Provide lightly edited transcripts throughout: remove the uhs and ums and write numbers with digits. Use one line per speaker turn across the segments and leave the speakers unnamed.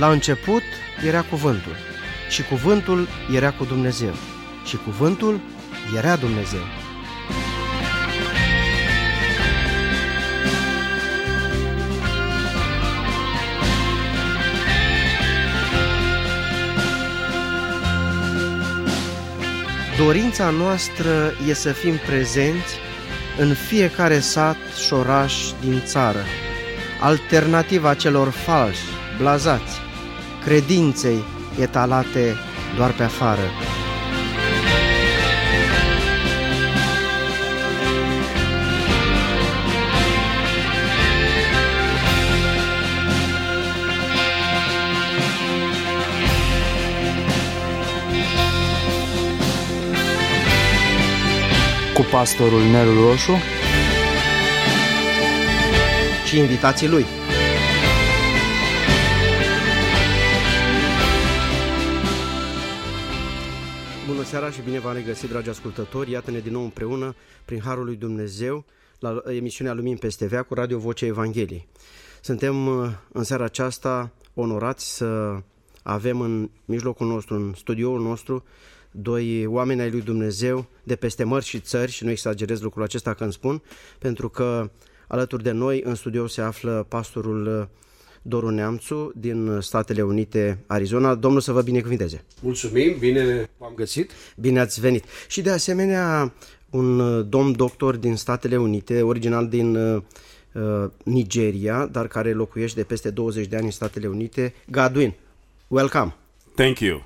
La început era cuvântul și cuvântul era cu Dumnezeu și cuvântul era Dumnezeu. Dorința noastră e să fim prezenți în fiecare sat și oraș din țară, alternativa celor falși, blazați, credinței etalate doar pe afară.
Cu pastorul Nelu Roșu
și invitații lui. Bună seara și bine v-am regăsit, dragi ascultători. Iată-ne din nou împreună, prin Harul lui Dumnezeu, la emisiunea Lumini peste Veac cu Radio Vocea Evangheliei. Suntem în seara aceasta onorați să avem în mijlocul nostru, în studioul nostru, doi oameni ai lui Dumnezeu de peste mări și țări, și nu exagerez lucrul acesta când spun, pentru că alături de noi în studio se află pastorul Doru Neamțu din Statele Unite, Arizona. Domnul să vă binecuvinteze.
Mulțumim, bine v-am găsit.
Bine ați venit. Și de asemenea un domn doctor din Statele Unite, original din Nigeria, dar care locuiește de peste 20 de ani în Statele Unite, Godwin. Welcome.
Thank you.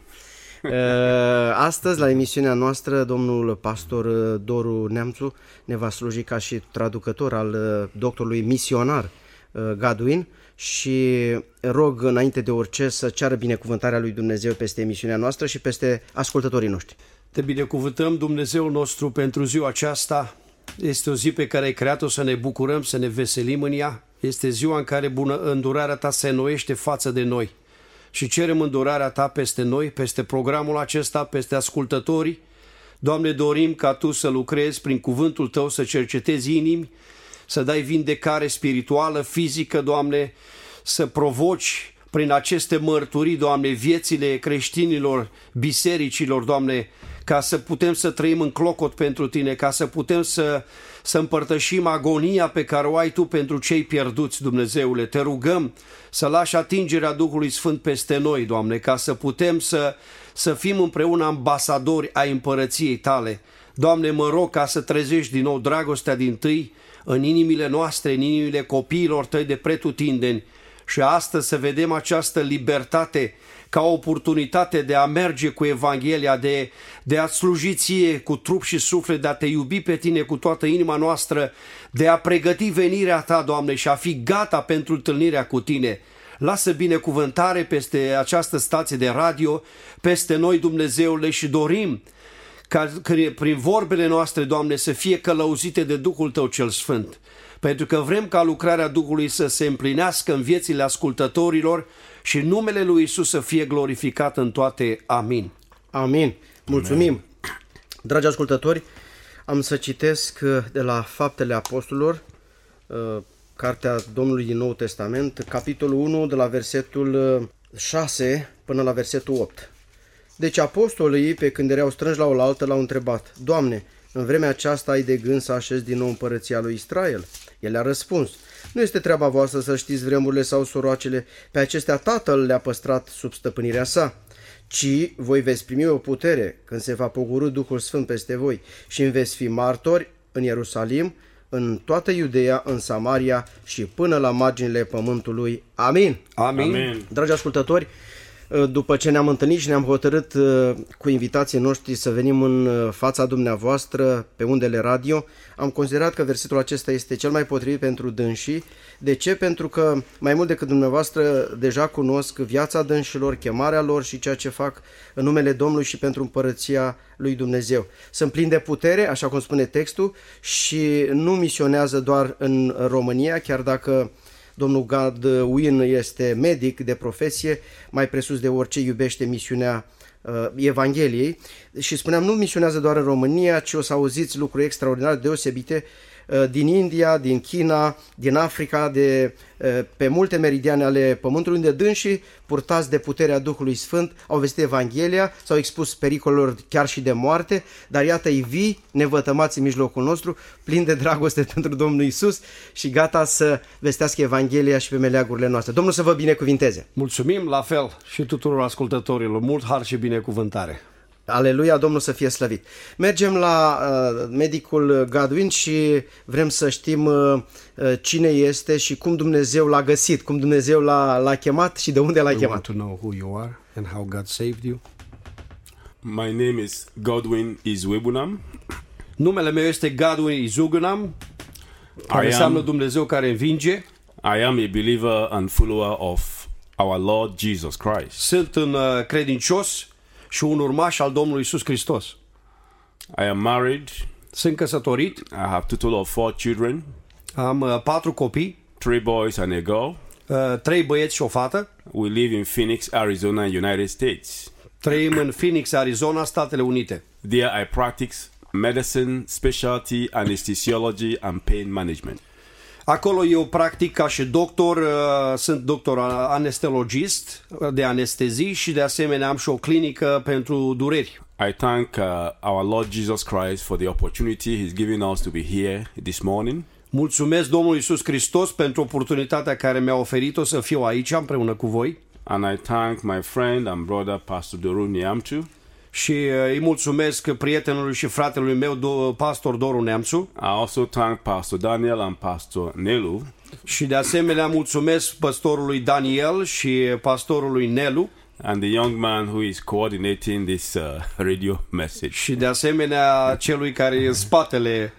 Astăzi, la emisiunea noastră, domnul pastor Doru Neamțu ne va sluji ca și traducător al doctorului misionar Godwin și rog înainte de orice să ceară binecuvântarea lui Dumnezeu peste emisiunea noastră și peste ascultătorii noștri.
Te binecuvântăm, Dumnezeul nostru, pentru ziua aceasta. Este o zi pe care ai creat-o să ne bucurăm, să ne veselim în ea. Este ziua în care îndurarea ta se înnoiește față de noi. Și cerem îndurarea ta peste noi, peste programul acesta, peste ascultătorii. Doamne, dorim ca tu să lucrezi prin cuvântul tău, să cercetezi inimi, să dai vindecare spirituală, fizică, Doamne, să provoci prin aceste mărturii, Doamne, viețile creștinilor, bisericilor, Doamne, ca să putem să trăim în clocot pentru Tine, ca să putem să împărtășim agonia pe care o ai Tu pentru cei pierduți, Dumnezeule. Te rugăm să lași atingerea Duhului Sfânt peste noi, Doamne, ca să putem să fim împreună ambasadori ai împărăției Tale. Doamne, mă rog ca să trezești din nou dragostea dintâi în inimile noastre, în inimile copiilor Tăi de pretutindeni și astăzi să vedem această libertate ca o oportunitate de a merge cu Evanghelia, de a-ți sluji Ție cu trup și suflet, de a Te iubi pe Tine cu toată inima noastră, de a pregăti venirea Ta, Doamne, și a fi gata pentru întâlnirea cu Tine. Lasă binecuvântare peste această stație de radio, peste noi, Dumnezeule, și dorim ca prin vorbele noastre, Doamne, să fie călăuzite de Duhul Tău cel Sfânt. Pentru că vrem ca lucrarea Duhului să se împlinească în viețile ascultătorilor și numele lui Iisus să fie glorificat în toate. Amin.
Amin. Mulțumim. Amin. Dragi ascultători, am să citesc de la Faptele Apostolilor, cartea Domnului din Noul Testament, capitolul 1, de la versetul 6 până la versetul 8. Deci apostolii, pe când erau strânși la oaltă, l-au întrebat: Doamne, în vremea aceasta ai de gând să așezi din nou împărăția lui Israel? El a răspuns: nu este treaba voastră să știți vremurile sau soroacele, pe acestea Tatăl le-a păstrat sub stăpânirea sa, ci voi veți primi o putere când se va pogorî Duhul Sfânt peste voi și îmi veți fi martori în Ierusalim, în toată Iudeea, în Samaria și până la marginile pământului. Amin.
Amin.
Amin.
Dragi ascultători, după ce ne-am întâlnit și ne-am hotărât cu invitații noștri să venim în fața dumneavoastră pe undele radio, am considerat că versetul acesta este cel mai potrivit pentru dânsii. De ce? Pentru că mai mult decât dumneavoastră deja cunosc viața dânșilor, chemarea lor și ceea ce fac în numele Domnului și pentru împărăția lui Dumnezeu. Sunt plini de putere, așa cum spune textul, și nu misionează doar în România, chiar dacă domnul Godwin este medic de profesie, mai presus de orice iubește misiunea Evangheliei. Și spuneam, nu misionează doar în România, ci o să auziți lucruri extraordinare, deosebite din India, din China, din Africa, pe multe meridiane ale pământului, unde dânsii, purtați de puterea Duhului Sfânt, au vestit Evanghelia, s-au expus pericolelor chiar și de moarte, dar iată-i vii, nevătămați în mijlocul nostru, plini de dragoste pentru Domnul Iisus și gata să vestească Evanghelia și pe meleagurile noastre. Domnul să vă binecuvinteze!
Mulțumim la fel și tuturor ascultătorilor. Mult har și binecuvântare!
Aleluia, Domnul să fie slăvit! Mergem la medicul Godwin și vrem să știm cine este și cum Dumnezeu l-a găsit, cum Dumnezeu l-a chemat și de unde l-a chemat.
We want to know who you are and how God saved you.
My name is Godwin Izwebunam.
Numele meu este Godwin Izwebunam, care înseamnă Dumnezeu care învinge.
I am a believer and follower of our Lord Jesus Christ.
Sunt un credincios și un urmaș al Domnului Iisus Hristos.
I am married.
Sunt căsătorit.
I have total of 4 children.
Am 4 copii.
3 boys and a girl.
3 băieți și o fată.
We live in Phoenix, Arizona, United States.
Trăim în Phoenix, Arizona, Statele Unite.
There I practice medicine, specialty, anesthesiology and pain management.
Acolo eu practic ca și doctor, sunt doctor anestezologist de anestezii și de asemenea am și o clinică pentru dureri.
I thank our Lord Jesus Christ for the opportunity He's given us to be here this morning.
Mulțumesc Domnului Iisus Hristos pentru oportunitatea care mi-a oferit-o să fiu aici împreună cu voi.
And I thank my friend and brother Pastor Doru Niamtu.
Și îi mulțumesc prietenului și fratelui meu, pastor Doru Neamțu.
I also thank Pastor Daniel and Pastor Nelu.
Și de asemenea mulțumesc pastorului Daniel și pastorului Nelu.
And the young man who is coordinating this radio message.
Și de asemenea celui care e în spatele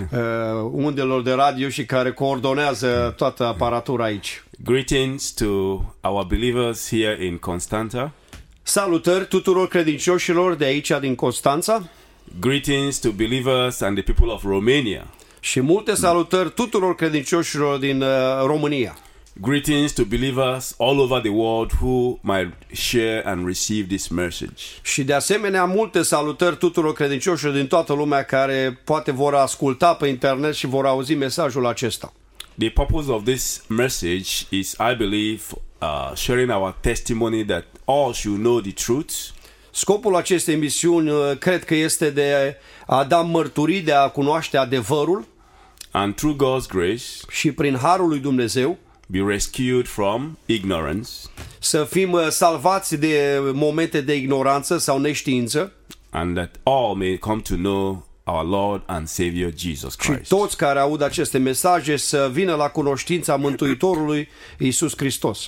undelor de radio și care coordonează toată aparatura aici.
Greetings to our believers here in Constanta.
Salutări tuturor credincioșilor de aici din Constanța.
Greetings to believers and the people of Romania.
Și multe salutări tuturor credincioșilor din România.
Greetings to believers all over the world who might share and receive this message.
Și de asemenea multe salutări tuturor credincioșilor din toată lumea care poate vor asculta pe internet și vor auzi mesajul acesta.
The purpose of this message is, I believe, sharing our testimony that all should know the truth.
Scopul acestei emisiuni cred că este de a da mărturii, de a cunoaște adevărul.
And through God's grace,
și prin harul lui Dumnezeu,
be rescued from ignorance.
Să fim salvați de momente de ignoranță sau neștiință.
And that all may come to know our Lord and Savior Jesus Christ.
Și toți care aud aceste mesaje să vină la cunoștința Mântuitorului Iisus Hristos.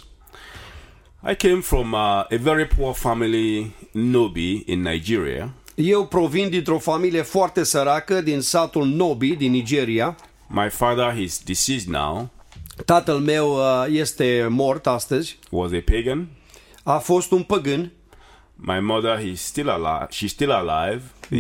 I came from a very poor family, Nobi, in Nigeria.
Eu provin dintr-o familie foarte săracă din satul Nobi din Nigeria.
My father is deceased now.
Tatăl meu este mort astăzi.
Was a pagan.
A fost un păgân.
My mother is still alive. She's still alive.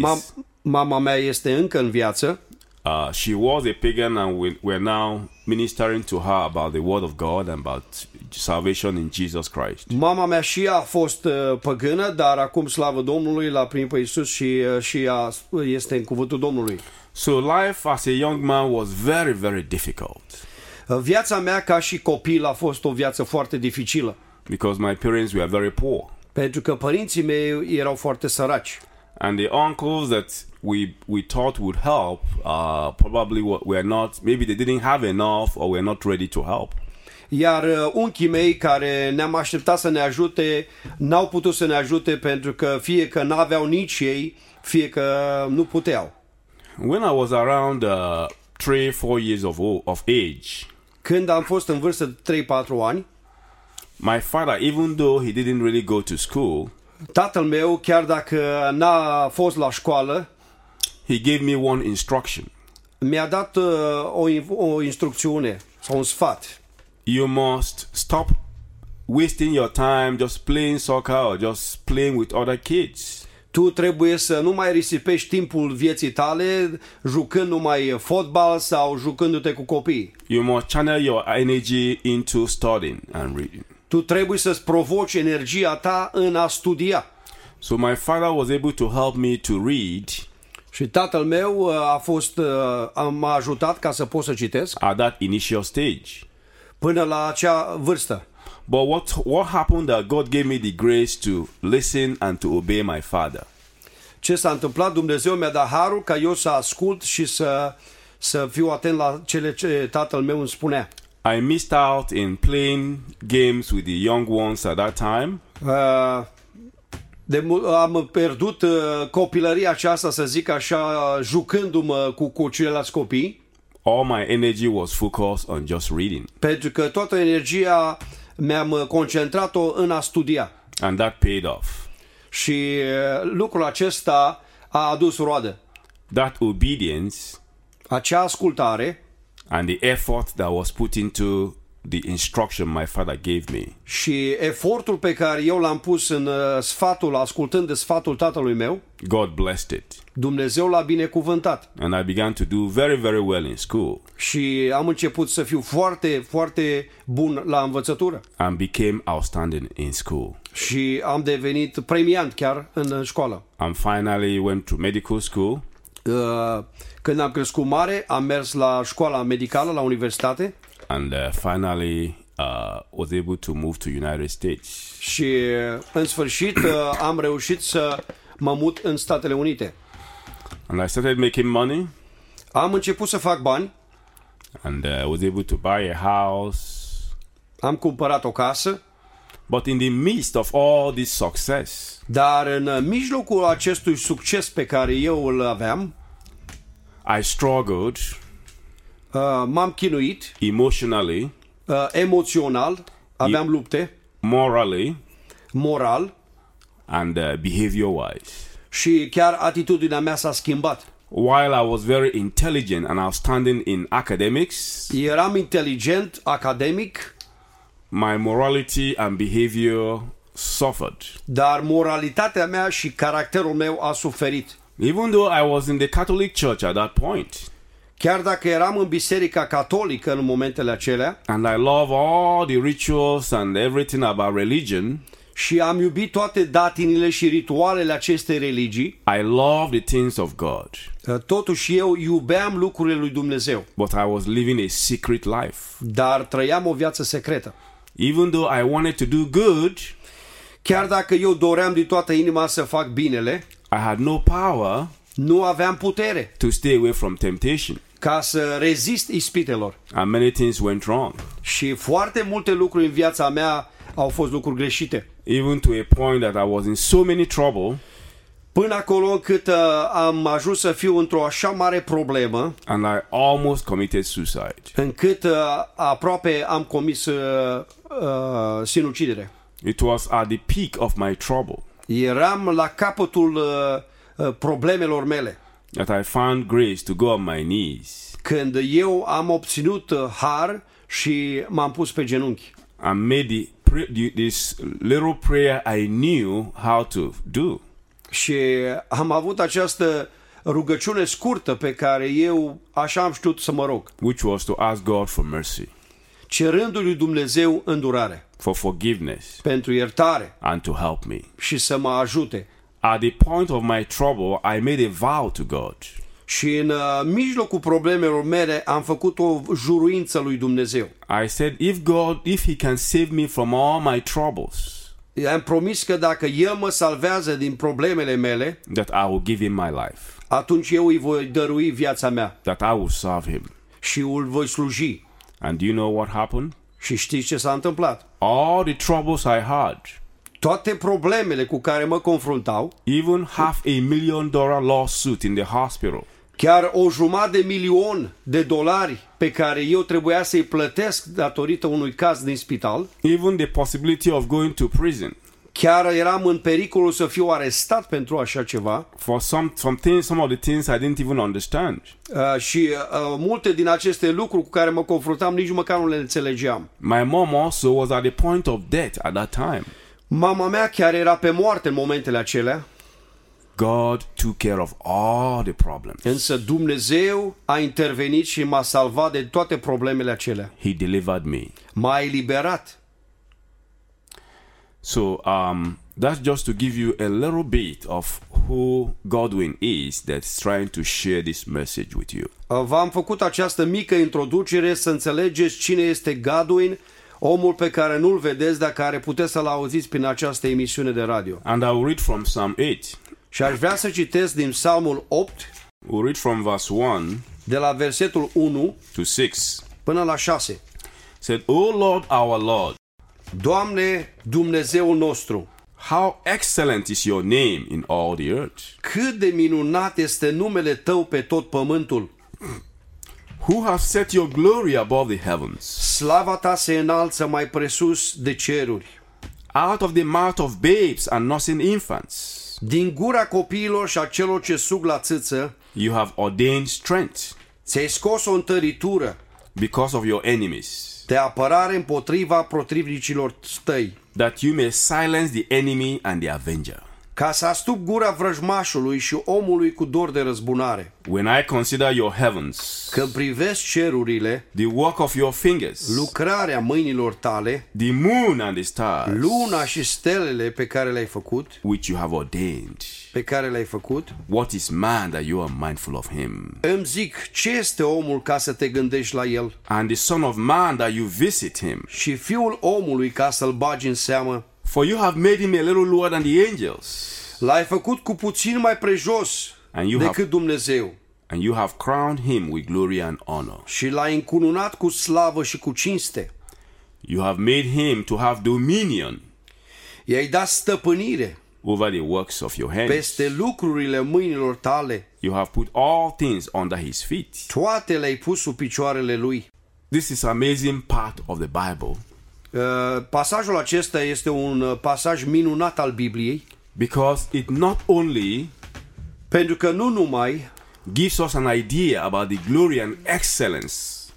Mama mea este încă în viață.
She was a pagan and we're now ministering to her about the word of God and about salvation in Jesus Christ.
Mama mea și ea a fost păgână, dar acum slavă Domnului l-a primit pe Iisus și ea este în cuvântul Domnului.
So life as a young man was very, very difficult.
Viața mea ca și copil a fost o viață foarte dificilă.
Because my parents were very poor.
Pentru că părinții mei erau foarte săraci.
And the uncles that we thought would help probably were not, maybe they didn't have enough or were not ready to help.
Iar unchii mei care ne-am așteptat să ne ajute, n-au putut să ne ajute pentru că fie că n-aveau nici ei, fie că nu puteau.
When I was around 3-4 years of age,
când am fost în vârstă de 3-4 ani,
my father, even though he didn't really go to school,
tatăl meu, chiar dacă n-a fost la școală,
he gave me one instruction.
Mi-a dat o instrucțiune sau un sfat.
You must stop wasting your time just playing soccer or just playing with other kids.
Tu trebuie să nu mai risipești timpul vieții tale jucând numai fotbal sau jucându-te cu copii.
You must channel your energy into studying and reading.
Tu trebuie să-ți provoci energia ta în a studia.
So my father was able to help me to read.
Și tatăl meu m-a ajutat ca să pot să citesc
at that initial stage.
până la acea vârstă.
But what happened that God gave me the grace to listen and to obey my father?
Ce s-a întâmplat? Dumnezeu mi-a dat harul ca eu să ascult și să fiu atent la cele ce tatăl meu îmi spunea.
I missed out in playing games with the young ones at that time.
Am pierdut copilăria aceasta, să zic așa, jucându-mă cu ceilalți copii.
All my energy was focused on just reading.
Pentru că toată energia mi-am concentrat-o în a studia.
And that paid off.
Și lucrul acesta a adus roadă.
That obedience
Acea ascultare
and the effort that was put into the instruction my father gave me
și efortul pe care eu l-am pus în ascultând de sfatul tatălui meu,
God blessed it.
Dumnezeu l-a binecuvântat.
And I began to do very, very well in school.
Și am început să fiu foarte, foarte bun la învățătură.
And became outstanding in school.
Și am devenit premiant chiar în școală.
And finally went to medical school.
Când am crescut mare, am mers la școala medicală, la universitate.
And finally was able to move to United States.
Și în sfârșit am reușit să mă mut în Statele Unite.
And I started making money.
Am început să fac bani.
And was able to buy a house.
Am cumpărat o casă.
But in the midst of all this success,
Dar în mijlocul acestui succes pe care eu îl aveam,
I struggled
m-am chinuit
emotionally,
emoțional, aveam lupte,
morally,
moral
and behavior-wise.
și chiar atitudinea mea s-a schimbat.
While I was very intelligent and outstanding in academics,
Eram inteligent, academic,
my morality and behavior suffered.
dar moralitatea mea și caracterul meu a suferit.
Even though I was in the Catholic Church at that point,
Chiar dacă eram în biserica catolică în momentele acelea
and I love all the rituals and everything about religion,
și am iubit toate datinile și ritualele acestei religii,
I love the things of God.
Totuși eu iubeam lucrurile lui Dumnezeu,
But I was living a secret life.
dar trăiam o viață secretă.
Even though I wanted to do good,
Chiar dacă eu doream din toată inima să fac binele,
I had no power
nu aveam putere
to stay away from temptation.
ca să rezist ispitelor.
And many things went wrong.
Și foarte multe lucruri în viața mea au fost lucruri greșite.
Even to a point that I was in so many trouble,
Până acolo încât am ajuns să fiu într-o așa mare problemă,
and I almost committed suicide.
încât aproape am comis sinucidere.
It was at the peak of my trouble
Eram la capătul problemelor mele,
that I found grace to go on my knees
când eu am obținut har și m-am pus pe genunchi.
and made this little prayer I knew how to do.
Și am avut această rugăciune scurtă pe care eu așa am știut să mă rog,
Which was to ask God for mercy,
cerându-i lui Dumnezeu îndurare,
for forgiveness,
pentru iertare
and to help me.
și să mă ajute.
At the point of my trouble, I made a vow to God.
Și în mijlocul problemelor mele am făcut o juruință lui Dumnezeu.
I said, if He can save me from all my troubles,
I-am promis că dacă El mă salvează din problemele mele,
that I will give Him my life,
atunci eu îi voi dărui viața mea
that I will serve Him.
și îl voi sluji.
And do you know what happened?
Și știți ce s-a întâmplat?
All the troubles I had,
Toate problemele cu care mă confruntau,
even $500,000 lawsuit in the hospital,
chiar $1.200.000 pe care eu trebuia să-i plătesc datorită unui caz din spital,
even the possibility of going to prison
chiar eram în pericolul să fiu arestat pentru așa ceva
for some of the things I didn't even understand.
și multe din aceste lucruri cu care mă confruntam nici măcar nu le înțelegeam.
My mom also was at the point of death at that time.
Mama mea chiar era pe moarte în momentele acelea,
God took care of all the problems.
însă Dumnezeu a intervenit și m-a salvat de toate problemele acelea.
He delivered me.
M-a eliberat.
So that's just to give you a little bit of who Godwin is that's trying to share this message with you.
V-am făcut această mică introducere să înțelegeți cine este Godwin, omul pe care nu-l vedeți, dar care puteți să-l auziți prin această emisiune de radio.
And I'll read from Psalm 8.
Și aș vrea să citesc din Psalmul 8,
We'll read from verse 1
de la versetul 1
to 6.
până la 6.
It said, O Lord, our Lord,
Doamne, Dumnezeul nostru,
how excellent is your name in all the earth.
cât de minunat este numele Tău pe tot pământul.
Who has set your glory above the heavens?
Slava Ta se înalță mai presus de ceruri.
Out of the mouth of babes and nursing infants,
Din gura copiilor și a celor ce sug la țâță,
you have ordained strength
ți-ai scos o întăritură
because of your enemies,
de apărare împotriva potrivnicilor Tăi,
that you may silence the enemy and the avenger.
ca să astup gura vrăjmașului și omului cu dor de răzbunare.
When I consider your heavens,
Când privesc cerurile,
the work of your fingers,
lucrarea mâinilor Tale,
the moon and the stars,
luna și stelele pe care le-ai făcut, what
is man that you are mindful of him?
îmi zic, ce este omul ca să te gândești la el?
And the son of man that you visit him?
Și fiul omului ca să-l bagi în seamă?
For you have made him a little lower than the angels,
L-ai făcut cu puțin mai prejos decât Dumnezeu
and you have crowned him with glory and honor.
și l-ai încununat cu slavă și cu cinste.
You have made him to have dominion
I-ai dat stăpânire
over the works of your hands.
peste lucrurile mâinilor Tale.
You have put all things under his feet.
Toate le-ai pus sub picioarele lui.
This is an amazing part of the Bible,
Pasajul acesta este un pasaj minunat al Bibliei,
because it not only
pentru că nu numai
gives us an idea about the glory and excellence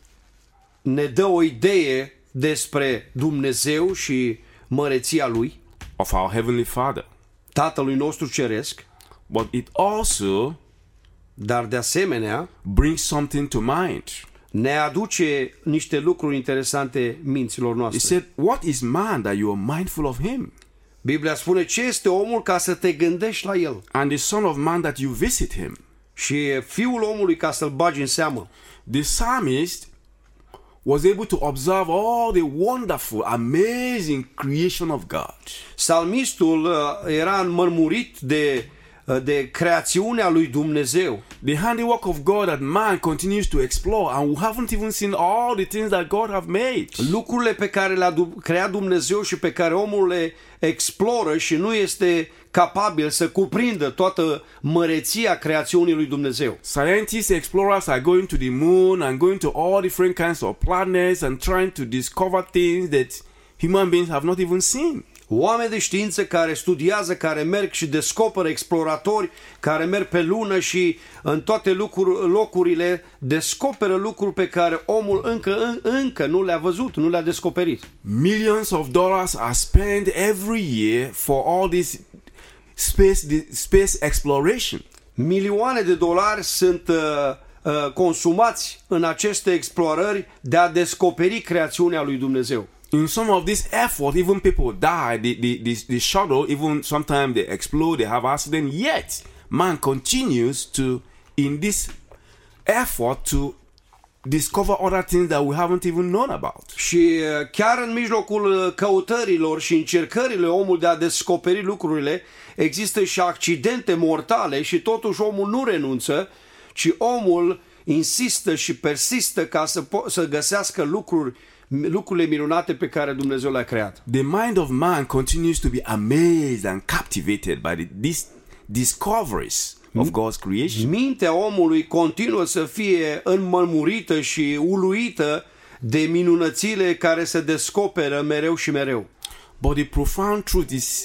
ne dă o idee despre Dumnezeu și măreția lui,
of our Heavenly Father,
Tatălui nostru ceresc,
but it also
dar de asemenea
brings something to mind.
ne aduce niște lucruri interesante minților
He
noastre.
said, what is man that you are mindful of him?
Biblia spune, ce este omul ca să te gândești la el?
And the son of man that you visit him?
Și fiul omului ca să-l bagi în seamă.
The psalmist was able to observe all the wonderful, amazing creation of God.
Psalmistul era înmărmurit de creațiunea lui Dumnezeu.
The handiwork of God that man continues to explore, and we haven't even seen all the things that God have made.
Lucrurile pe care le-a creat Dumnezeu și pe care omul le exploră și nu este capabil să cuprindă toată măreția creațiunii lui Dumnezeu.
Scientists, explorers are going to the moon and going to all different kinds of planets and trying to discover things that human beings have not even seen.
Oameni de știință care studiază, care merg și descoperă, exploratori care merg pe lună și în toate locurile descoperă lucruri pe care omul încă nu le-a văzut, nu le-a descoperit.
Millions of dollars are spent every year for all this space exploration.
Milioane de dolari sunt consumați în aceste explorări de a descoperi creațiunea lui Dumnezeu.
In some of this effort, even people die. The shuttle, even sometimes they explode, they have accident. Yet, man continues to, in this effort, to discover other things that we haven't even known about.
Și chiar în mijlocul căutărilor și încercările omului de a descoperi lucrurile, există și accidente mortale și totuși omul nu renunță, ci omul insistă și persistă ca să găsească lucrurile minunate pe care Dumnezeu le-a creat.
The mind of man continues to be amazed and captivated by these discoveries of God's creation.
Mintea omului continuă să fie înmărmurită și uluită de minunățile care se descoperă mereu și mereu.
But the profound truth is,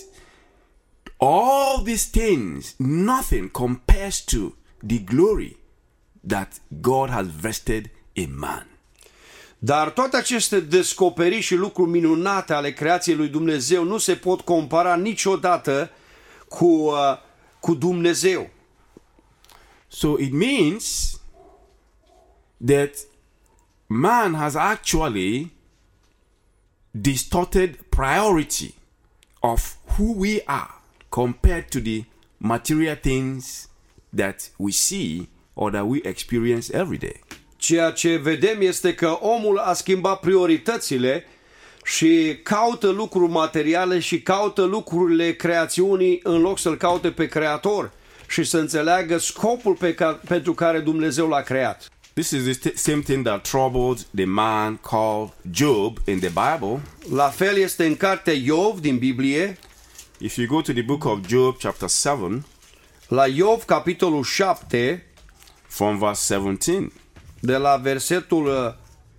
all these things, nothing compares to the glory that God has vested in man.
Dar toate aceste descoperiri și lucruri minunate ale creației lui Dumnezeu nu se pot compara niciodată cu Dumnezeu.
So it means that man has actually distorted priority of who we are compared to the material things that we see or that we experience every day.
Ceea ce vedem este că omul a schimbat prioritățile și caută lucruri materiale și caută lucrurile creațiunii în loc să-L caute pe Creator și să înțeleagă scopul pentru care Dumnezeu l-a creat.
This is the same thing that troubled the man called Job in the Bible.
La fel este în cartea Iov din Biblie.
If you go to the book of Job chapter 7,
La Iov capitolul 7,
from verse 17,
de la versetul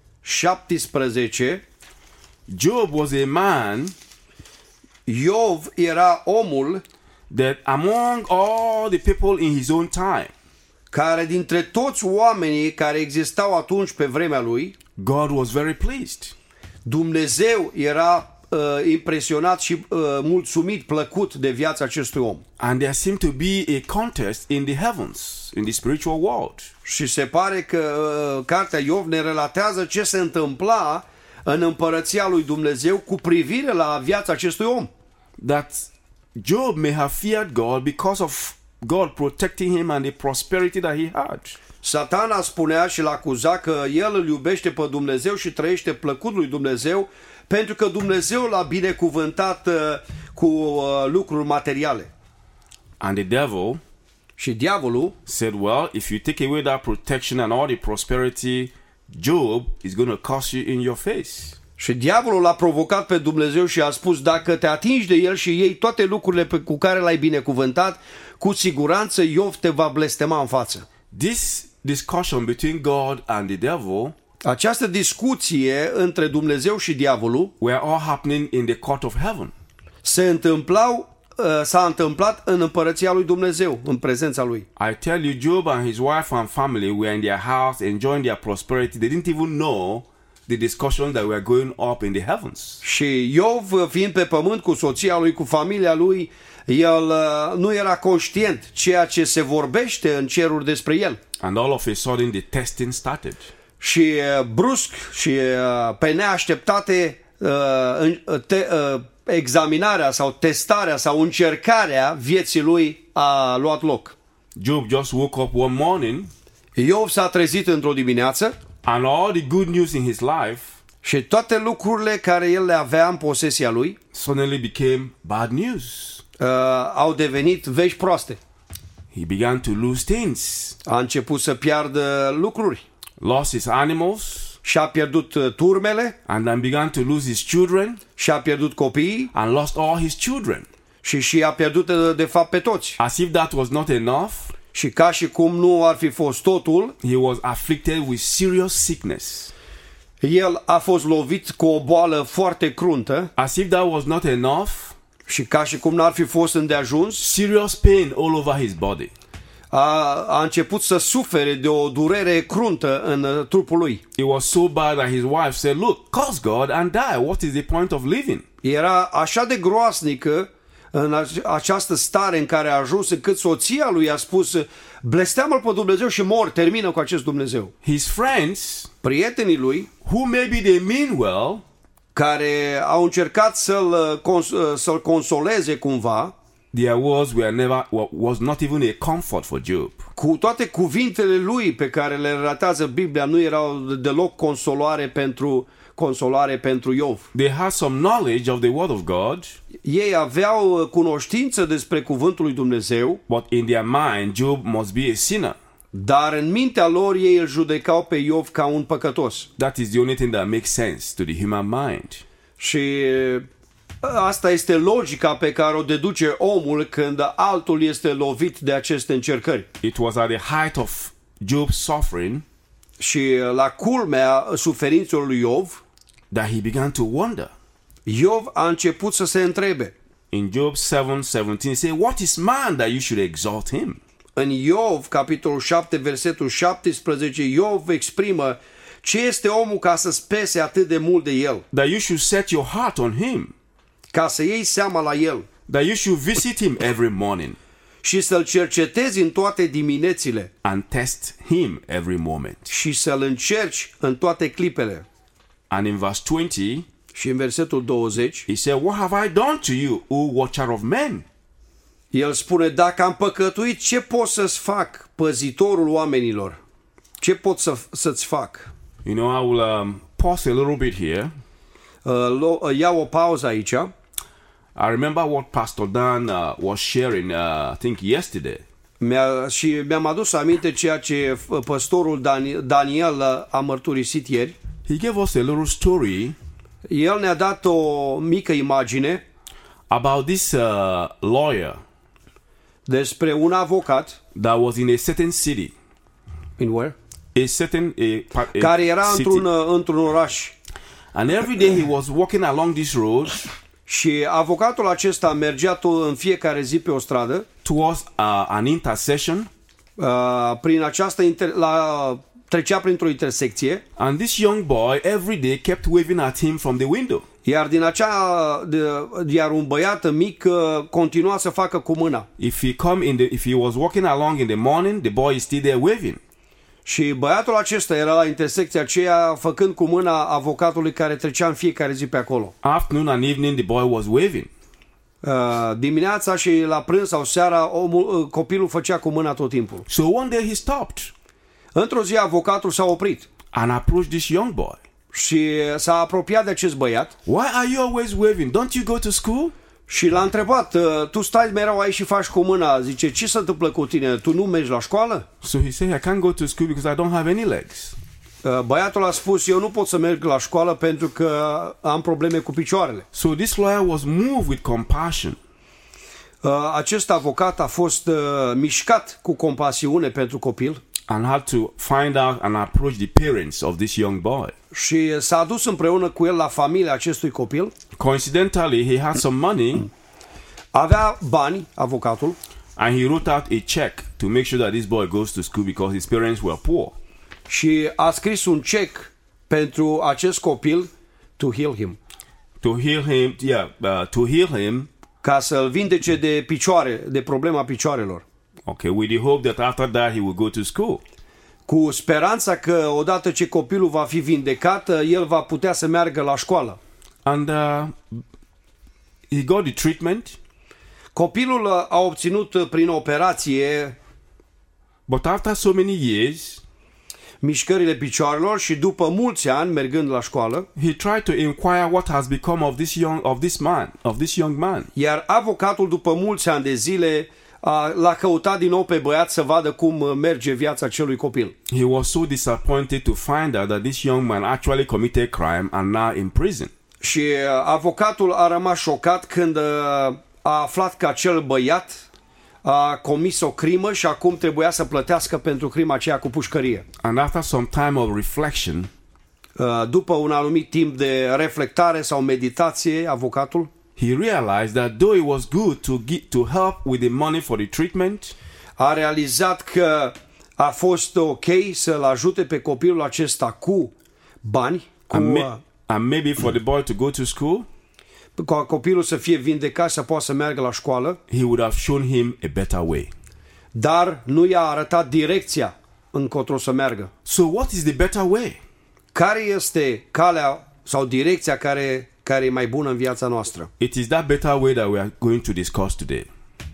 17,
Job was a man
Iov era omul
that among all the people in his own time,
care dintre toți oamenii care existau atunci pe vremea lui,
God was very pleased.
Dumnezeu era impresionat și mulțumit, plăcut de viața acestui om.
And there seemed to be a contest in the heavens, in the spiritual world.
Și se pare că cartea Iov ne relatează ce se întâmpla în împărăția lui Dumnezeu cu privire la viața acestui om.
That Job may have feared God because of God protecting him and the prosperity that he had.
Satana spunea și l-acuza că el îl iubește pe Dumnezeu și trăiește plăcut lui Dumnezeu pentru că Dumnezeu l-a binecuvântat cu lucruri materiale.
And the devil
Și diavolul
said, well, if you take away that protection and all the prosperity, Job is going to curse you in your face.
Și diavolul l-a provocat pe Dumnezeu și a spus, dacă te atingi de el și iei toate lucrurile cu care l-ai binecuvântat, cu siguranță Iov te va blestema în față.
This discussion between God and the devil
Această discuție între Dumnezeu și diavolul
were all happening in the court of heaven.
s-a întâmplat în împărăția lui Dumnezeu, în prezența lui.
I tell you, Job and his wife and family were in their house enjoying their prosperity. They didn't even know the discussions that were going up in the heavens.
Și Iov, fiind pe pământ cu soția lui, cu familia lui, el nu era conștient ceea ce se vorbește în ceruri despre el.
And all of a sudden the testing started.
Și brusc și pe neașteptate examinarea sau testarea sau încercarea vieții lui a luat loc.
Job just woke up one morning
Iov s-a trezit într-o dimineață
and all the good news in his life
și toate lucrurile care el le avea în posesia lui
suddenly became bad news.
Au devenit vești proaste.
He began to lose things.
A început să piardă lucruri.
Lost his animals.
Și-a pierdut turmele.
And then began to lose his children.
Și-a pierdut copiii.
And lost all his children.
Și a pierdut de fapt pe toți.
As if that was not enough.
Și ca și cum nu ar fi fost totul,
he was afflicted with serious sickness.
El a fost lovit cu o boală foarte cruntă.
As if that was not enough.
Și ca și cum n-ar fi fost îndeajuns,
serious pain all over his body.
A început să sufere de o durere cruntă în trupul lui.
It was so bad that his wife said, look, curse God and die. What is the point of living?
Era așa de groasnică în această stare în care a ajuns, încât soția lui a spus, blesteamă-l pe Dumnezeu și mor, termină cu acest Dumnezeu.
His friends,
prietenii lui,
who maybe they mean well,
care au încercat să-l consoleze cumva,
their words was not even a comfort for Job.
Cu toate cuvintele lui pe care le relatează Biblia nu erau deloc consolare pentru Iov.
They had some knowledge of the word of God.
Ei aveau cunoștință despre cuvântul lui Dumnezeu.
But in their mind, Job must be a sinner.
Dar în mintea lor ei îl judecau pe Iov ca un păcătos.
That is the only thing that makes sense to the human mind.
Și asta este logica pe care o deduce omul când altul este lovit de aceste încercări.
It was at the height of Job's suffering,
și la culmea suferințelor lui Iov,
that he began to wonder.
Iov a început să se întrebe.
In Job 7:17 he said, what is man that you should exalt him?
În Iov, capitolul 7, versetul 17, Iov exprimă ce este omul ca să spese atât de mult de el.
That you should set your heart on him.
Ca să iei seama la el.
That you should visit him every morning.
Și să-l cercetezi în toate diminețile.
And test him every moment.
Și să-l încerci în toate clipele.
And in verse 20,
și în versetul 20,
he said, what have I done to you, O watcher of men?
El spune, dacă am păcătuit, ce pot să-ți fac, păzitorul oamenilor? Ce pot să-ți fac?
You know, I will pause a little bit here.
Iau o pauză aici.
I remember what Pastor Dan was sharing, I think yesterday.
Mi-am adus aminte ceea ce păstorul Daniel a mărturisit ieri.
He gave us a little story
El ne-a dat o mică imagine
about this lawyer
despre un avocat
that was in a certain city.
in where?
A certain
Care era
city.
într-un oraș.
And every day he was walking along this road
Și avocatul acesta mergea în fiecare zi pe o stradă
towards an intersection.
prin această trecea printr-o intersecție,
And this young boy every day kept waving at him from the window.
iar un băiat mic continua să facă cu mâna.
If he was walking along in the morning, the boy is still there waving.
Și băiatul acesta era la intersecția aceea făcând cu mâna avocatului care trecea în fiecare zi pe acolo.
Afternoon and evening, the boy was waving.
Dimineața și la prânz sau seara copilul făcea cu mâna tot timpul.
So one day he stopped
Într-o zi avocatul s-a oprit
and approached this young boy.
și s-a apropiat de acest băiat
Why are you always waving? Don't you go to school?
și l-a întrebat, tu stai mereu aici și faci cu mâna, zice, ce se întâmplă cu tine, tu nu mergi la școală?
So he said, I can't go to school because I don't have any legs.
Băiatul a spus, eu nu pot să merg la școală pentru că am probleme cu picioarele.
So this lawyer was moved with compassion.
Acest avocat a fost mișcat cu compasiune pentru copil
And had to find out and approach the parents of this young boy.
și s-a dus împreună cu el la familia acestui copil.
Coincidentally, he had some money
Avea bani, avocatul,
and he wrote out a check to make sure that this boy goes to school because his parents were poor.
și a scris un cec pentru acest copil to heal him,
To heal him,
ca să-l vindece de picioare, de problema picioarelor.
okay, with the hope that after that he will go to school.
Cu speranța că odată ce copilul va fi vindecat, el va putea să meargă la școală.
And he got the treatment,
Copilul a obținut prin operație
but after so many years,
mișcările picioarelor și după mulți ani mergând la școală,
he tried to inquire what has become of this young man.
iar avocatul după mulți ani de zile l-a căutat din nou pe băiat să vadă cum merge viața acelui copil.
He was so disappointed to find out that this young man actually committed crime and now in prison.
Și avocatul a rămas șocat când a aflat că acel băiat a comis o crimă și acum trebuia să plătească pentru crima aceea cu pușcărie.
And after some time of reflection,
După un anumit timp de reflectare sau meditație, avocatul
he realized that though it was good to help with the money for the treatment,
a realizat că a fost ok să-l ajute pe copilul acesta cu bani,
and maybe for the boy to go to school,
ca copilul să fie vindecat, să poată să meargă la școală,
he would have shown him a better way.
dar nu i-a arătat direcția încotro să meargă.
So what is the better way?
Care este calea sau direcția care e mai bună în viața noastră?
It is that better way that we are going to discuss today.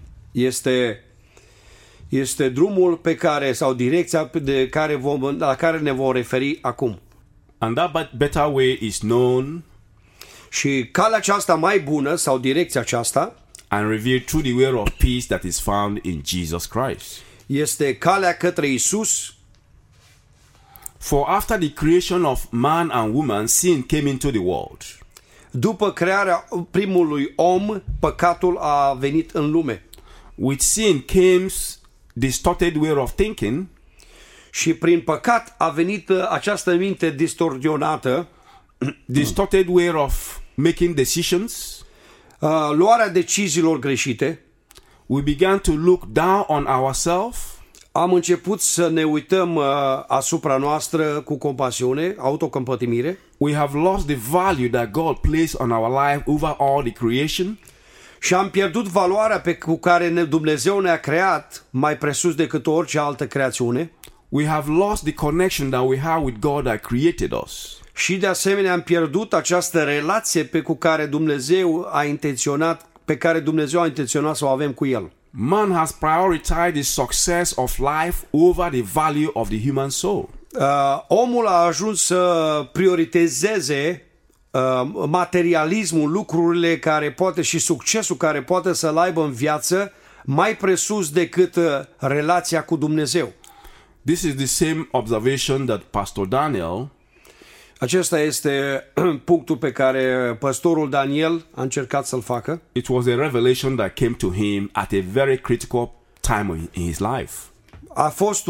Este drumul pe care sau direcția la care ne vom referi acum.
And that better way is known
Și calea aceasta mai bună sau direcția aceasta
and revealed through the way of peace that is found in Jesus Christ.
este calea către Isus.
For after the creation of man and woman, sin came into the world.
După crearea primului om, păcatul a venit în lume.
With sin came distorted way of thinking,
Și prin păcat a venit această minte distorsionată,
distorted way of making decisions.
luarea deciziilor greșite.
We began to look down on ourselves.
Am început să ne uităm asupra noastră cu compasiune, autocompătimire.
We have lost the value that God placed on our life over all the creation.
Și am pierdut valoarea cu care Dumnezeu ne-a creat mai presus decât orice altă creațiune.
We have lost the connection that we have with God that created us.
Și de asemenea am pierdut această relație pe care Dumnezeu a intenționat să o avem cu El.
Man has prioritized the success of life over the value of the human soul.
Omul a ajuns să prioritizeze materialismul, lucrurile care poate și succesul care poate să-l aibă în viață mai presus decât relația cu Dumnezeu.
This is the same observation that Pastor Daniel
Acesta este punctul pe care păstorul Daniel a încercat să-l facă.
It was a revelation that came to him at a very critical time in his life.
A fost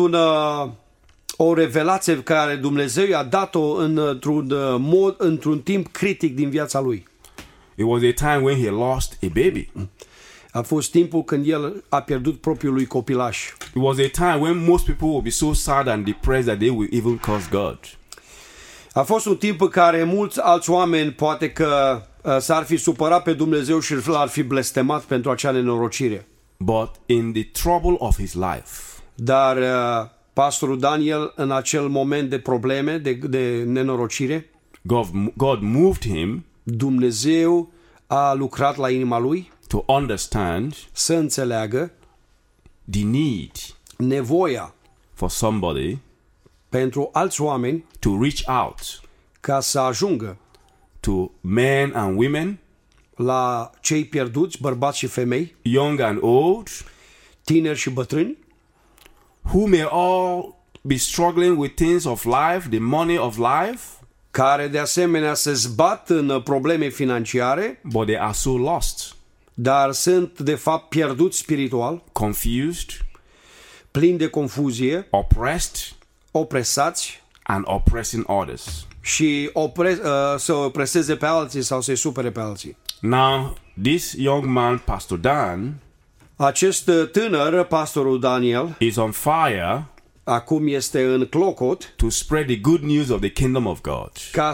o revelație pe care Dumnezeu i-a dat-o într-un timp critic din viața lui.
It was a time when he lost a baby.
A fost timpul când el a pierdut propriul lui copilaș.
It was a time when most people will be so sad and depressed that they will even curse God.
A fost un timp în care mulți alți oameni poate că s-ar fi supărat pe Dumnezeu și l-ar fi blestemat pentru acea nenorocire.
But in the trouble of his life,
Dar pastorul Daniel, în acel moment de probleme, de nenorocire,
God moved him
Dumnezeu a lucrat la inima lui
to understand
să înțeleagă
the need
nevoia
for somebody
pentru alți oameni
to reach out
ca să ajungă
to men and women,
la cei pierduți, bărbați și femei,
young and old,
tineri și bătrâni,
who may all be struggling with things of life, the money of life,
care de asemenea se zbat în probleme financiare,
but they are so lost,
dar sunt de fapt pierduți spiritual,
confused,
plini de confuzie,
oppressed,
opresați
and oppressing others.
și să opreseze pe alții sau să-i supere pe alții.
Now, this young man, Pastor Dan,
Acest tânăr, pastorul Daniel,
is on fire
acum este în clocot
to spread the good news of the kingdom of God.
ca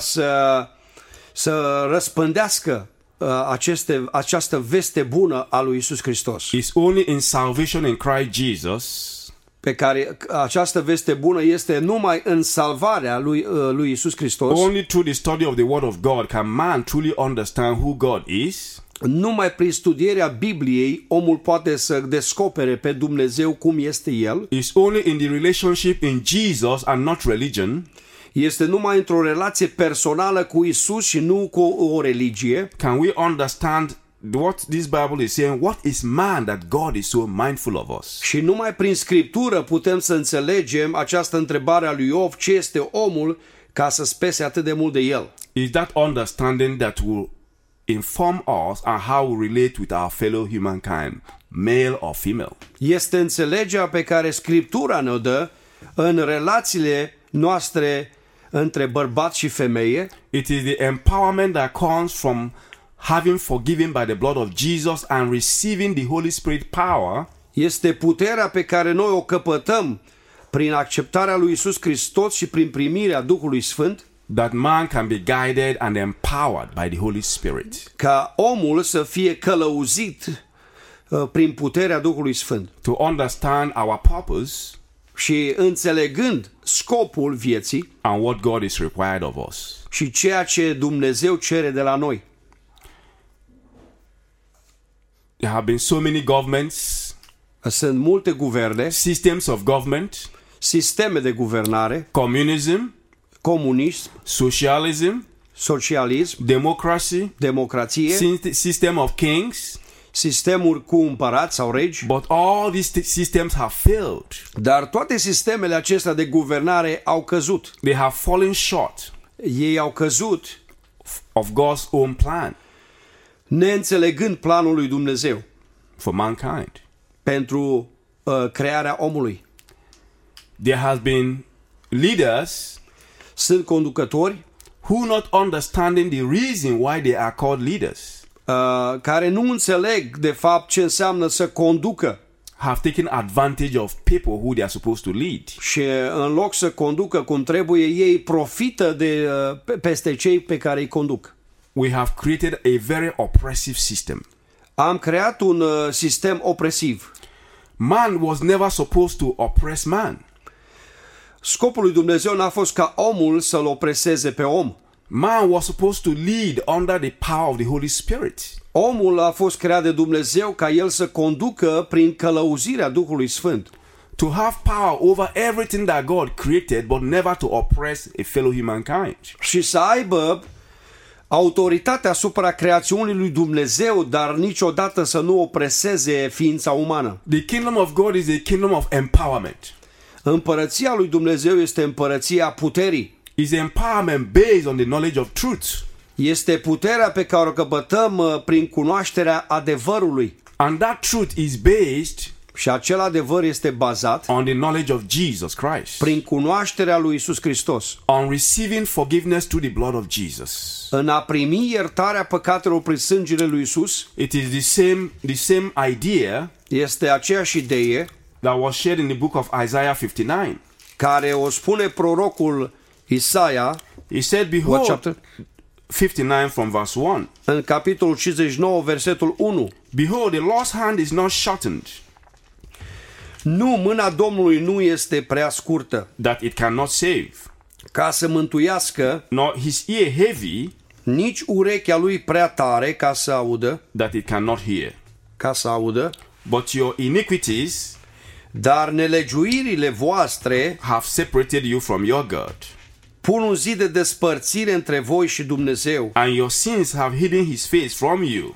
să răspândească această veste bună a lui Isus Hristos.
It's only in salvation in Christ Jesus
Pe care această veste bună este numai în salvarea lui Isus Hristos.
only through the study of the Word of God can man truly understand who God is,
Numai prin studierea Bibliei omul poate să descopere pe Dumnezeu cum este El.
It's only in the relationship in Jesus and not religion
Este numai într-o relație personală cu Isus și nu cu o religie.
can we understand what this Bible is saying. What is man that God is so mindful of us?
Și numai prin Scriptură putem să înțelegem această întrebare a lui Iov, ce este omul ca să spese atât de mult de el.
Is that understanding that will inform us on how we relate with our fellow humankind, male or female.
Este înțelegerea pe care Scriptura ne-o dă în relațiile noastre între bărbați și femeie.
It is the empowerment that comes from having forgiven by the blood of Jesus and receiving the Holy Spirit power
Este puterea pe care noi o căpătăm prin acceptarea lui Isus Hristos și prin primirea Duhului Sfânt,
that man can be guided and empowered by the Holy Spirit
ca omul să fie călăuzit prin puterea Duhului Sfânt.
to understand our purpose
Și înțelegând scopul vieții
and what God is required of us.
și ceea ce Dumnezeu cere de la noi.
There have been so many governments,
Sunt multe guverne,
systems of government,
sisteme de guvernare,
communism,
comunism,
socialism,
socialism,
democracy,
democrație,
system of kings,
sistemuri cu împărați sau regi,
but all these systems have failed.
dar toate sistemele acestea de guvernare au căzut.
They have fallen short
Ei au căzut
of God's own plan
neînțelegând planul lui Dumnezeu
for mankind.
pentru crearea omului.
There has been leaders
Sunt conducători
who, not understanding the reason why they are called leaders,
care nu înțeleg de fapt ce înseamnă să conducă
have taken advantage of people who they are supposed to lead.
și în loc să conducă cum trebuie, ei profită peste cei pe care îi conduc.
We have created a very oppressive system.
Am creat un sistem opresiv.
Man was never supposed to oppress man.
Scopul lui Dumnezeu n-a fost ca omul să-l opreseze pe om.
Man was supposed to lead under the power of the Holy Spirit.
Omul a fost creat de Dumnezeu ca el să conducă prin călăuzirea Duhului Sfânt.
To have power over everything that God created, but never to oppress a fellow humankind.
Și să aibă autoritatea asupra creațiunii lui Dumnezeu, dar niciodată să nu opreseze ființa umană.
The kingdom of God is a kingdom of empowerment.
Împărăția lui Dumnezeu este împărăția puterii.
Is empowerment based on the knowledge of truth.
Este puterea pe care o căpătăm prin cunoașterea adevărului.
And that truth is based
Și acel adevăr este bazat
on the knowledge of Jesus Christ.
prin cunoașterea lui Isus Hristos.
On receiving forgiveness through the blood of Jesus.
În a primi iertarea păcatelor prin sângele lui Isus,
It is the same idea
este aceeași idee
that was shared in the book of Isaiah 59.
care o spune prorocul Isaia,
He said,
what
behold,
chapter?
59 from verse 1.
În capitolul 59, versetul 1.
Behold, the Lord's hand is not shortened,
Nu, mâna Domnului nu este prea scurtă
that it cannot save,
ca să mântuiască,
nor his ear heavy,
nici urechea lui prea tare ca să audă,
that it cannot hear. But your iniquities
dar nelegiuirile voastre
have separated you from your God,
pun un zid de despărțire între voi și Dumnezeu.
and your sins have hidden his face from you,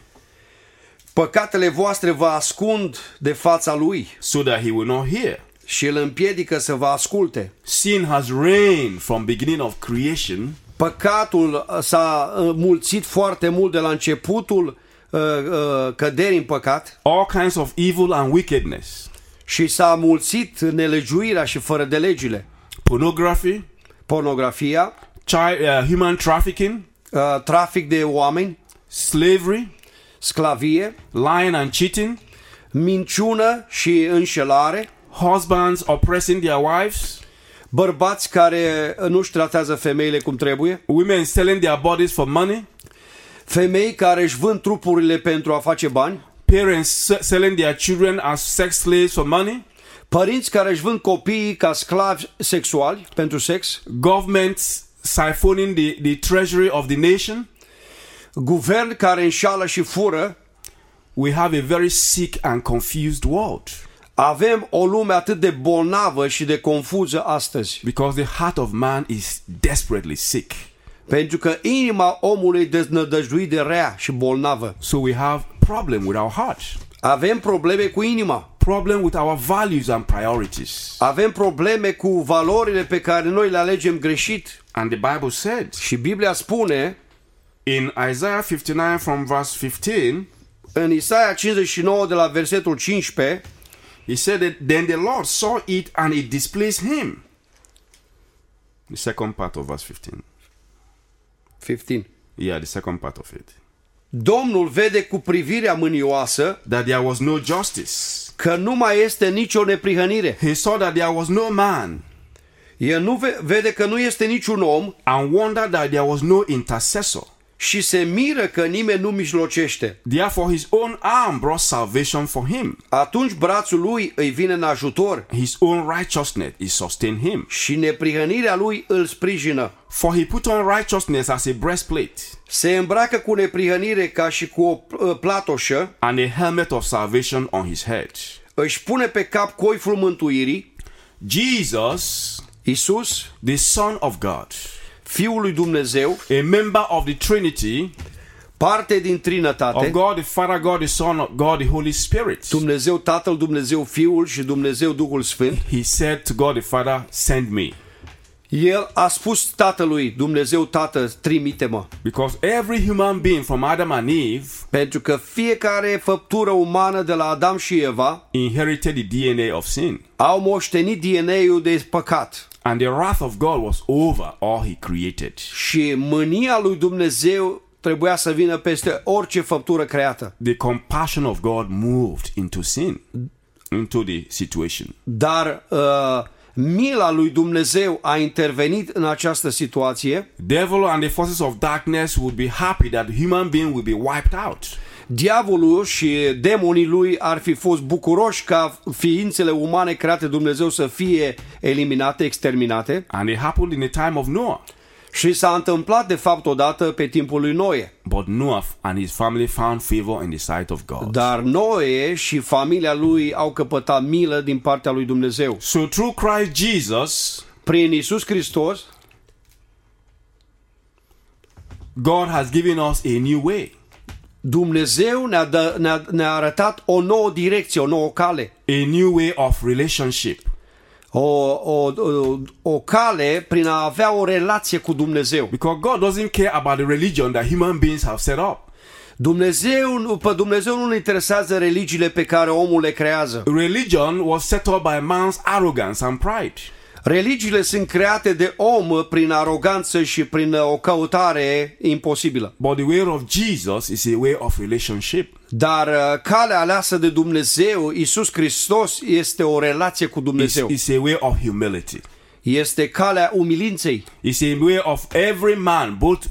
Păcatele voastre vă ascund de fața lui
so that he will not hear.
și îl împiedică să vă asculte.
Sin has reigned from beginning of creation
Păcatul s-a mulțit foarte mult de la începutul căderii în păcat
all kinds of evil and wickedness,
și s-a mulțit nelegiuirea și fără de legile.
pornography,
Pornografia,
human trafficking,
trafic de oameni,
slavery,
sclavie,
lying and cheating,
minciună și înșelare,
husbands oppressing their wives,
bărbați care nu-și tratează femeile cum trebuie,
women selling their bodies for money,
femei care își vând trupurile pentru a face bani,
parents selling their children as sex slaves for money,
părinți care își vând copiii ca sclavi sexuali pentru sex,
governments siphoning the treasury of the nation.
guvern care înșală și fură.
We have a very sick and confused world,
Avem o lume atât de bolnavă și de confuză astăzi,
because the heart of man is desperately sick.
pentru că inima omului e deznădăjduit de rea și bolnavă.
So we have problem with our heart,
Avem probleme cu inima,
problem with our values and priorities.
avem probleme cu valorile pe care noi le alegem greșit.
And the Bible said
Și Biblia spune
in Isaiah 59 from verse 15,
în Isaia 59 de la versetul 15,
he said that then the Lord saw it and it displeased him. The second part of verse 15.
15.
Yeah, the second part of it.
Domnul vede cu privirea mânioasă
That there was no justice.
că nu mai este nicio neprihănire.
He saw that there was no man,
El nu vede că nu este niciun om
and wondered that there was no intercessor.
și se miră că nimeni nu mijlocește.
Therefore his own arm brought salvation for him.
Atunci brațul lui îi vine în ajutor
His own righteousness is sustained him.
și neprihănirea lui îl sprijină.
For he put on righteousness as a breastplate,
Se îmbracă cu neprihănire ca și cu o platoșă,
and a helmet of salvation on his head.
își pune pe cap coiful mântuirii.
Jesus,
Isus,
the Son of God,
Fiul lui Dumnezeu,
a member of the Trinity,
parte din
of
Trinitate,
God the Father, God the Son, God the Holy Spirit.
Dumnezeu Tatăl, Dumnezeu Fiul și Dumnezeu Duhul Sfânt.
He said to God the Father, send me.
El a spus Tatălui, Dumnezeu Tată, trimite-mă.
Because every human being from Adam and Eve
Pentru că fiecare făptură umană de la Adam și Eva
inherited the DNA of sin.
au moștenit DNA-ul de păcat.
And the wrath of God was over all he created.
Și mânia lui Dumnezeu trebuia să vină peste orice făptură creată.
The compassion of God moved into sin, into the situation.
Dar mila lui Dumnezeu a intervenit în această situație.
Devil and the forces of darkness would be happy that human being will be wiped out.
Diavolul și demonii lui ar fi fost bucuroși ca ființele umane create de Dumnezeu să fie eliminate, exterminate.
And it happened in the time of Noah.
Și s-a întâmplat de fapt odată pe timpul lui Noe.
But Noah and his family found favor in the sight of God.
Dar Noe și familia lui au căpătat milă din partea lui Dumnezeu.
So through Christ Jesus,
Prin Iisus Hristos,
God has given us a new way.
Dumnezeu ne-a arătat o nouă direcție, o nouă cale.
A new way of relationship.
O cale prin a avea o relație cu Dumnezeu.
Because God doesn't care about the religion that human beings have set up.
Pe Dumnezeu nu-L interesează religiile pe care omul le creează.
Religion was set up by man's arrogance and pride.
Religiile sunt create de om prin aroganță și prin o căutare imposibilă.
But the way of Jesus is a way of relationship.
Dar calea aleasă de Dumnezeu, Iisus Hristos, este o relație cu Dumnezeu.
It's a way of humility.
Este calea umilinței.
It's a way of every man, both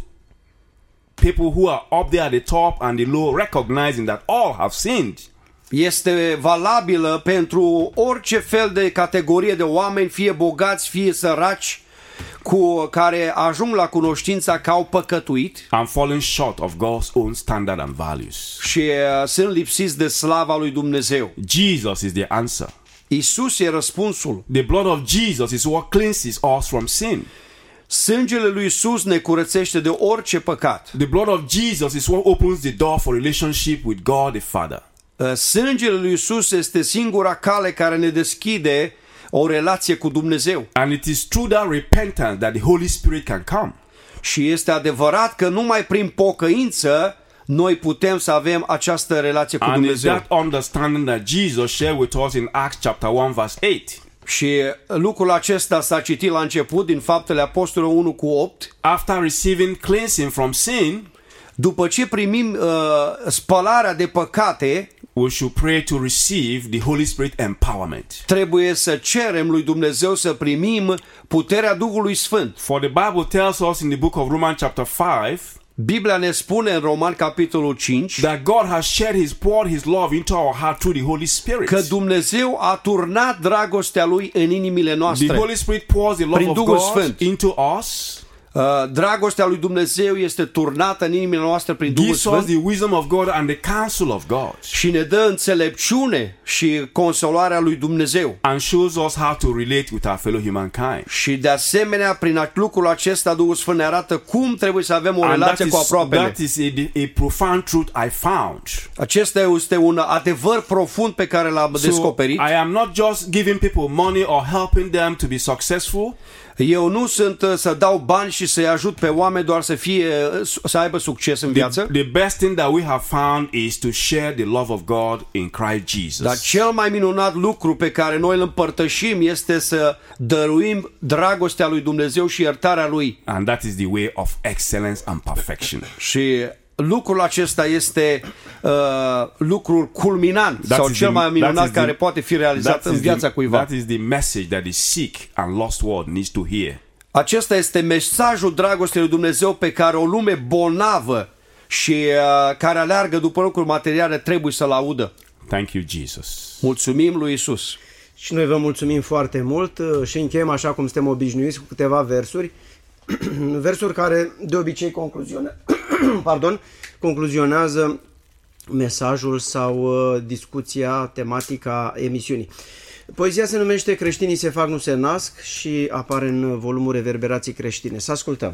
people who are up there at the top and the low, recognizing that all have sinned.
Este valabilă pentru orice fel de categorie de oameni, fie bogați, fie săraci, care ajung la cunoștința că au păcătuit
And falling short of God's own standard and values.
și sunt lipsiți de slava lui Dumnezeu.
Jesus is the answer.
Isus e răspunsul.
The blood of Jesus is what cleanses us from sin.
Sângele lui Isus ne curățește de orice păcat.
The blood of Jesus is what opens the door for relationship with God the Father.
Sângele lui Isus este singura cale care ne deschide o relație cu Dumnezeu.
And it is through that repentance that the Holy Spirit can come.
Și este adevărat că numai prin pocăință noi putem să avem această relație cu
And it's
Dumnezeu.
that understanding that Jesus shared with us in Acts chapter 1 verse 8.
Și lucrul acesta s-a citit la început din Faptele Apostolilor 1:8.
After receiving cleansing from sin,
După ce primim spălarea de păcate,
we should pray to receive the Holy Spirit empowerment.
trebuie să cerem lui Dumnezeu să primim puterea Duhului Sfânt.
For the Bible tells us in the book of Romans chapter 5
Biblia ne spune în Roman capitolul 5
that God has poured his love into our heart through the Holy Spirit.
că Dumnezeu a turnat dragostea lui în inimile
The
noastre.
Holy Spirit pours the love
Prin
of
Duhul
God
Sfânt.
into us,
Dragostea lui Dumnezeu este turnată în inimile noastre prin Duhul
gives us
Sfânt
the wisdom of God and the counsel of God,
și ne dă înțelepciune și consolarea lui Dumnezeu.
and shows us how to relate with our fellow humankind.
Și de asemenea, prin lucrul acesta, Duhul Sfânt ne arată cum trebuie să avem o
And
relație cu aproapele.
that is a profound truth I found.
Acesta este un adevăr profund pe care l-am descoperit.
I am not just giving people money or helping them to be successful.
Eu nu sunt să dau bani și să-i ajut pe oameni doar să aibă succes în viață.
The best thing that we have found is to share the love of God in Christ Jesus.
Dar cel mai minunat lucru pe care noi îl împărtășim este să dăruim dragostea lui Dumnezeu și iertarea lui.
And that is the way of excellence and perfection.
Și lucrul acesta este lucrul culminant sau cel mai minunat care poate fi realizat în viața cuiva.
That is the message that the sick and lost world needs to hear.
Acesta este mesajul dragostei lui Dumnezeu pe care o lume bolnavă și care aleargă după lucruri materiale trebuie să-l audă.
Thank you, Jesus.
Mulțumim lui Isus.
Și noi vă mulțumim foarte mult și încheiem așa cum suntem obișnuiți cu câteva versuri. Versuri care de obicei concluzionează mesajul sau discuția, tematica emisiunii. Poezia se numește Creștinii se fac, nu se nasc și apare în volumul Reverberații creștine. Să ascultăm.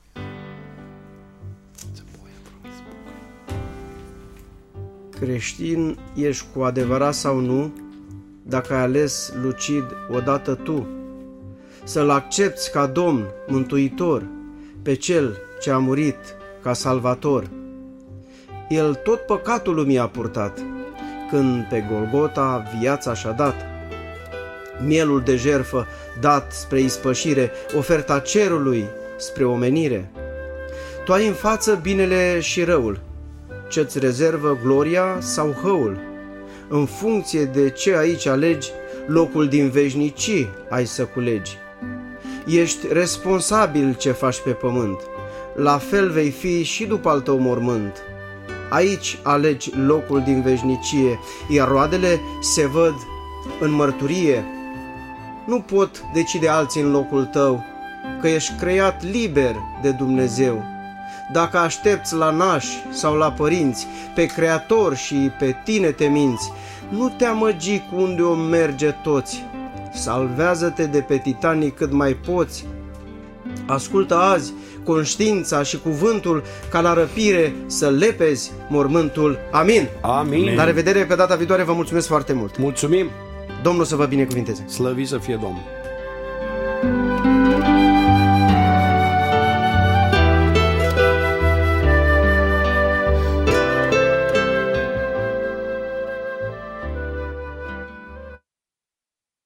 Creștin ești cu adevărat sau nu, dacă ai ales lucid odată tu, să-L accepți ca Domn, Mântuitor, pe Cel ce a murit ca Salvator. El tot păcatul lumii a purtat, când pe Golgota viața și-a dat. Mielul de jertfă dat spre ispășire, oferta cerului spre omenire. Tu ai în față binele și răul, ce-ți rezervă gloria sau hăul. În funcție de ce aici alegi, locul din veșnicii ai să culegi. Ești responsabil ce faci pe pământ, la fel vei fi și după al tău mormânt. Aici alegi locul din veșnicie, iar roadele se văd în mărturie. Nu pot decide alții în locul tău, că ești creat liber de Dumnezeu. Dacă aștepți la nași sau la părinți, pe Creator și pe tine te minți, nu te amăgi cu unde o merge toți. Salvează-te de pe Titanic cât mai poți. Ascultă azi conștiința și cuvântul, ca la răpire să lepezi mormântul. Amin.
Amin.
La revedere pe data viitoare, vă mulțumesc foarte mult.
Mulțumim.
Domnul să vă binecuvinteze.
Slăvit să fie Domnul.